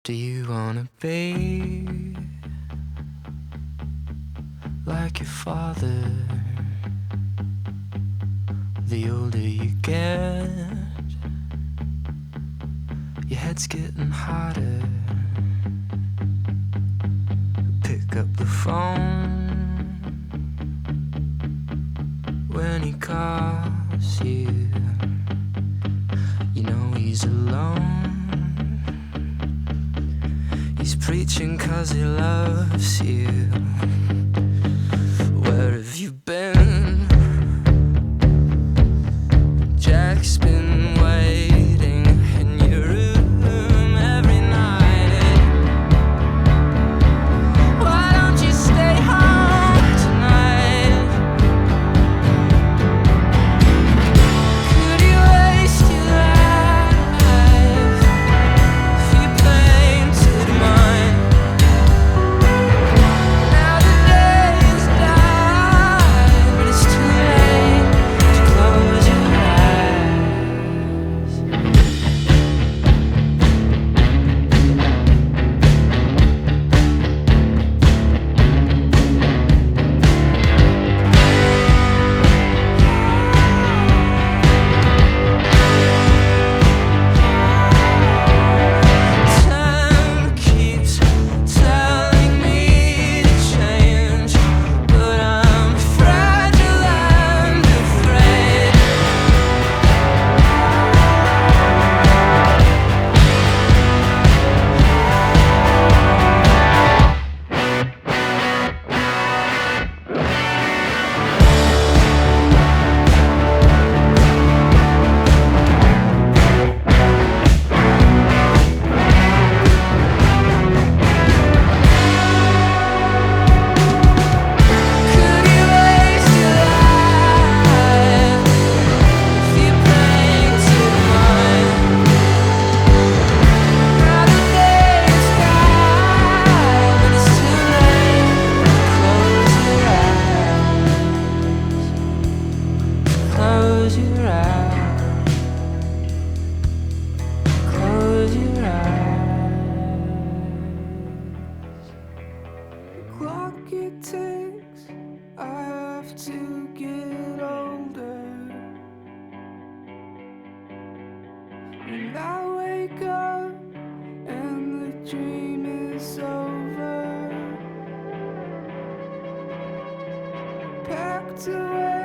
Do you wanna be like your father? The older you get, your head's getting harder. Pick up the phone when he calls you. You know he's alone. He's preaching 'cause he loves you. Where have you been? Jack's been waiting in your room every night. Why don't you stay home tonight? Could you waste your life if you painted mine? Now the day is done, but it's too late to close your eyes. Time keeps telling me to change, but I'm fragile and afraid. Could you waste your life if you painted mine? Now the day is gone, but it's too late. Close your eyes. Close your eyes. Close your eyes. Clock it ticks. I have to get older. And I wake up and the dream is over. Packed away